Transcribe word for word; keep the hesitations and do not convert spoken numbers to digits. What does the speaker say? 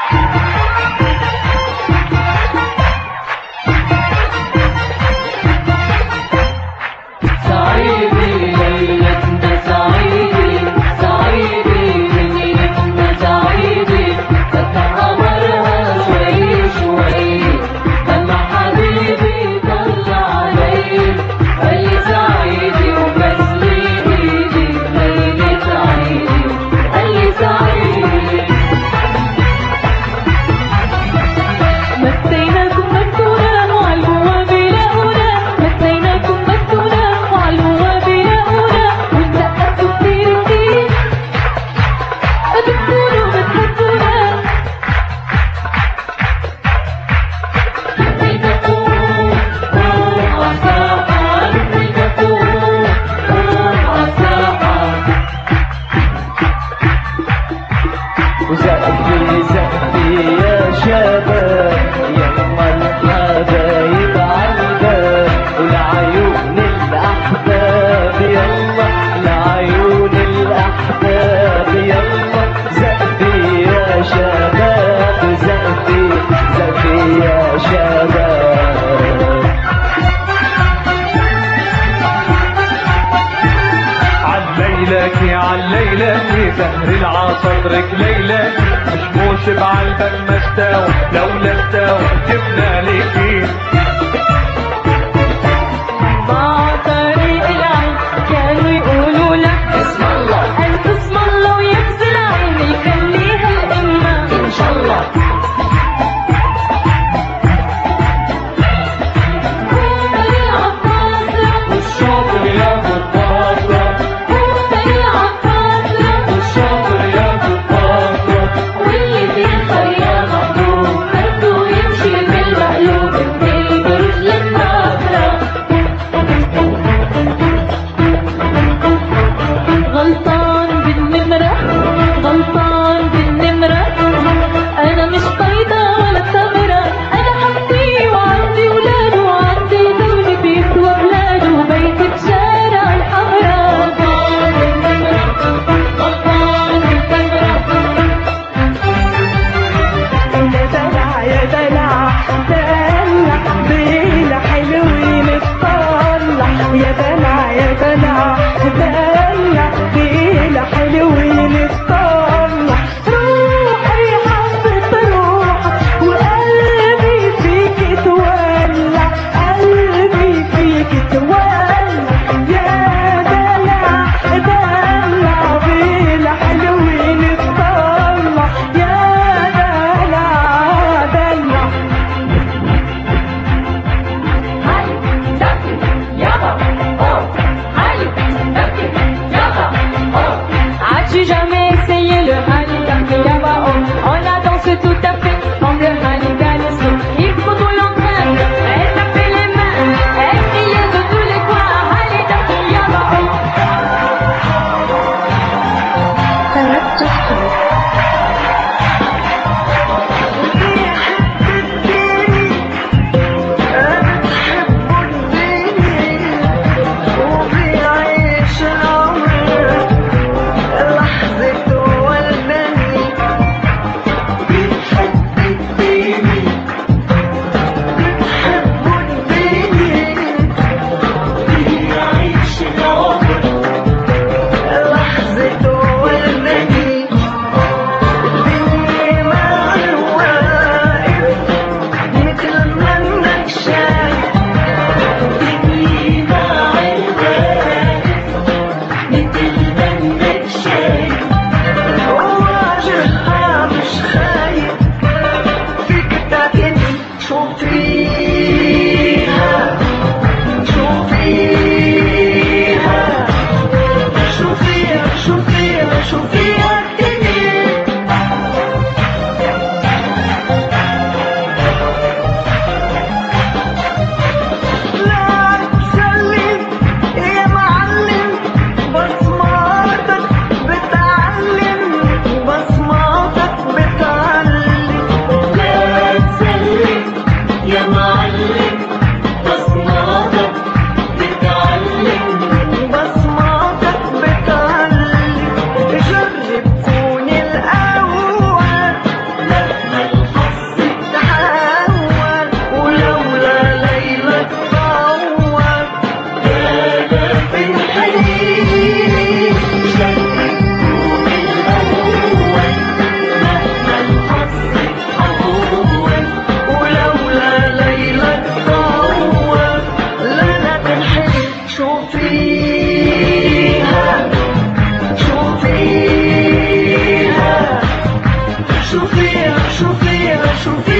عالليلة سهر العصر رجليلة مشموش بعلبك مشتاو لولا استاو جبنا ليكي مع طريق العين كانوا يقولوا لك اسم الله قلت اسم الله ويجزي العين يخليها الإمة إن شاء الله. والشاطر ياخد بطة والشاطر ياخد بطة واللي في الخيال مقلوب خده يمشي بالمقلوب الدنيا برجل النافرة. غلطان بالنمرة غلطان بالنمرة أنا مش بيضة ولا ثمرة أنا حمدي وعندي ولاد وعندي دولة بيت وأولاد وبيت بشارع الحمراء. غلطان بالنمرة غلطان بالنمرة يا دلع يا دلع دلع بينا حلوين الطلع يا دلع يا دلع دلع بينا حلوين الطلع. روحي حبت روحك وقلبي فيك تولع قلبي فيك تولع يا دلع دلع بينا حلوين الطلع يا دلع دلع. As-tu jamais essayé le Halikali là-bas? On la danse tout à fait comme le Halikali. Il faut tout l'entraîne, elle tapait les mains, elle criait de tous les coins Halikali là-bas. بصماتك بتعلم بصماتك بتعلم شوفيها شوفيها شوفيها